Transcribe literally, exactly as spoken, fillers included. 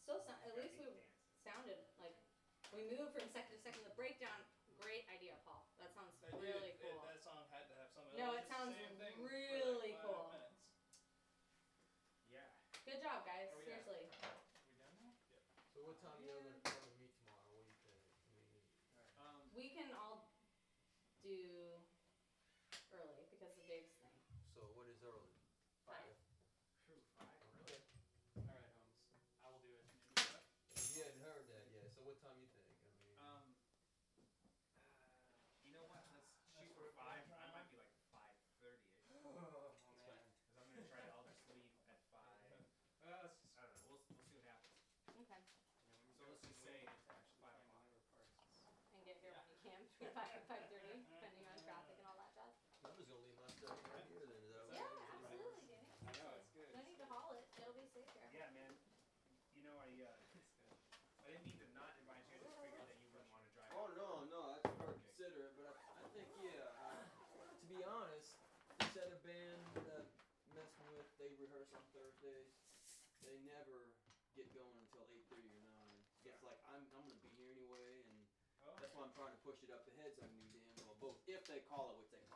still sound. At least we sounded like we moved from second to second. The breakdown, great idea, Paul. That sounds They really did. cool. It, that song had to have some. No, it just the sounds same thing really for like cool. five minutes. Yeah. Good job, guys. Are we Seriously. At? Are we done now? Yep. So what time you gonna gonna meet tomorrow? What do you think? I mean, Um, We can all do early because of Dave's thing. so what is early? Five. True, five. Okay. Alright, Holmes. I will do it. You hadn't heard that yet. So what time you think? I mean. Um, uh, you know what? Let's shoot for five. I might be like five thirty-ish. Oh, It's fine. Because I'm gonna try to. I'll just leave at five. Uh, let's just. I don't know. We'll we'll see what happens. Okay. So let's just say five o'clock. And get here when you can between five and five thirty, depending on traffic and all that jazz. I'm just gonna leave my stuff right here then. Is that okay? Yeah, absolutely, Danny. I know, it's good. No need to haul it. It'll be safe here. Yeah, man. You know, I uh, It's good. I didn't mean to not invite you. I just figured that you wouldn't want to drive. Oh no, no, that's very considerate, but I, I think yeah. Uh, to be honest, this other band that I'm messing with, they rehearse on Thursdays. They never get going until eight thirty or nine. So it's like I'm I'm gonna be here anyway, and Oh. that's why I'm trying to push it up ahead so I can be damn well both if they call it, which they